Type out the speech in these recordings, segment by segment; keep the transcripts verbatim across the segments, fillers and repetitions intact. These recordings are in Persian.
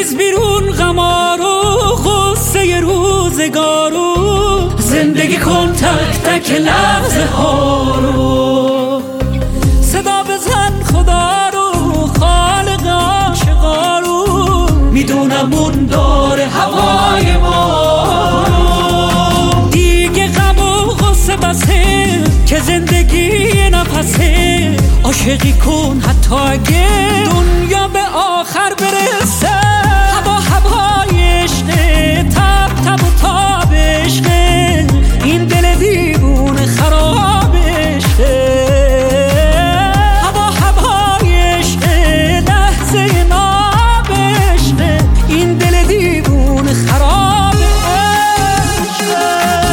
بریز بیرون غمارو غصه روزگارو، زندگی کن تک تک لحظه ها رو. صدا بزن خدا رو خالق عاشقا رو، میدونم اون داره هوای ما رو. دیگه غم و غصه بسه که زندگی نفسه، عاشقی کن حتی اگه دنیا به آخر برسه. هوا هوای عشقه، تب تب و تاب عشقه، این دل دیوونه خراب عشقه. هوا هوای عشقه، لحظه ناب عشقه، این دل دیوونه خراب عشقه.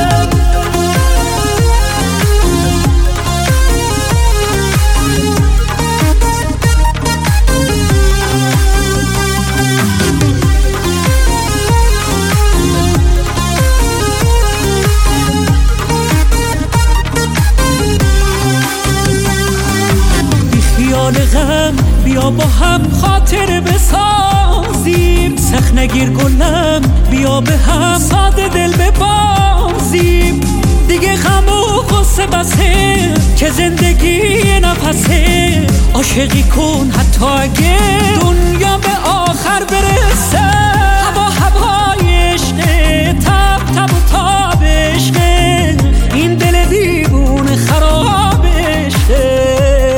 غم بیا با هم خاطر بسازیم، سخت نگیر گلم بیا به هم ساده دل ببازیم. دیگه غم و غصه بسه که زندگی نفسه، عاشقی کن حتی اگه دنیا به آخر برسه. هوا هوای عشقه، تب تب و تاب عشقه، این دل دیوونه خراب عشقه.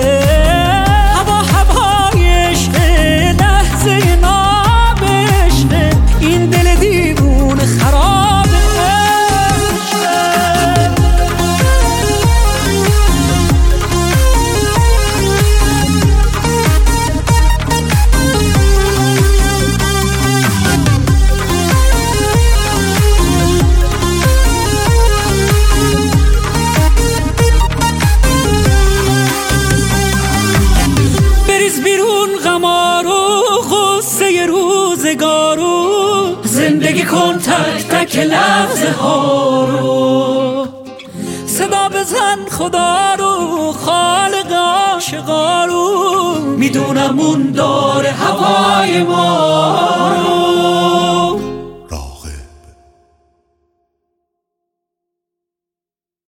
زندگی کن تک تک لحظه ها رو. صدا بزن خدا رو خالق عاشقا رو، میدونم اون داره هوای ما رو.